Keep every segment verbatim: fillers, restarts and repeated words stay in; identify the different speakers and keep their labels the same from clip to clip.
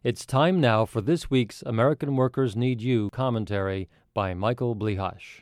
Speaker 1: It's time now for this week's American Workers Need You commentary by Michael Blihash.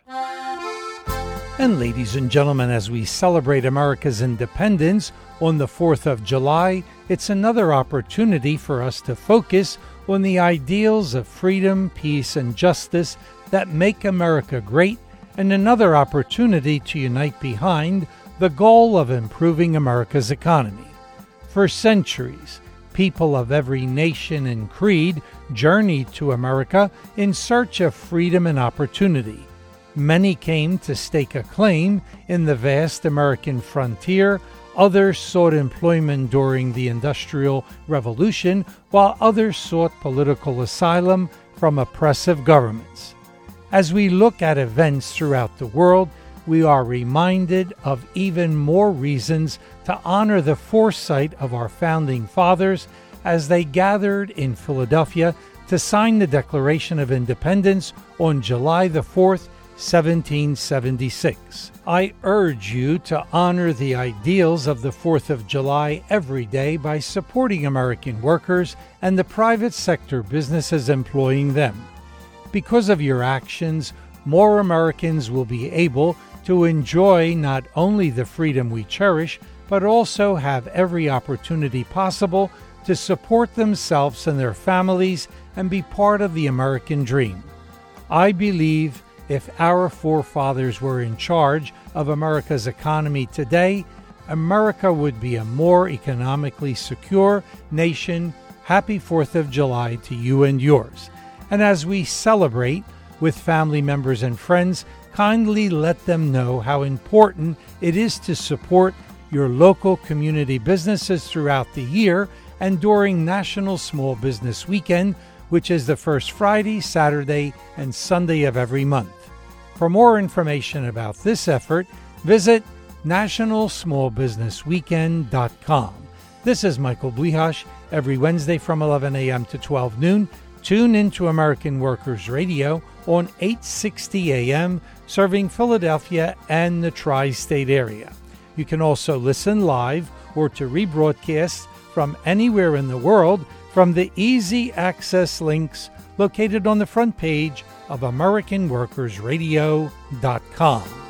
Speaker 2: And ladies and gentlemen, as we celebrate America's independence on the fourth of July, it's another opportunity for us to focus on the ideals of freedom, peace, and justice that make America great, and another opportunity to unite behind the goal of improving America's economy. For centuries, people of every nation and creed journeyed to America in search of freedom and opportunity. Many came to stake a claim in the vast American frontier. Others sought employment during the Industrial Revolution, while others sought political asylum from oppressive governments. As we look at events throughout the world, we are reminded of even more reasons to honor the foresight of our founding fathers as they gathered in Philadelphia to sign the Declaration of Independence on July the fourth, seventeen seventy-six. I urge you to honor the ideals of the fourth of July every day by supporting American workers and the private sector businesses employing them. Because of your actions, more Americans will be able to enjoy not only the freedom we cherish, but also have every opportunity possible to support themselves and their families and be part of the American dream. I believe if our forefathers were in charge of America's economy today, America would be a more economically secure nation. Happy fourth of July to you and yours. And as we celebrate with family members and friends, kindly let them know how important it is to support your local community businesses throughout the year and during National Small Business Weekend, which is the first Friday, Saturday, and Sunday of every month. For more information about this effort, visit national small business weekend dot com. This is Michael Blihash. Every Wednesday from eleven a.m. to twelve noon, tune into American Workers Radio on eight sixty a.m., serving Philadelphia and the tri-state area. You can also listen live or to rebroadcast from anywhere in the world from the easy access links located on the front page of American Workers Radio dot com.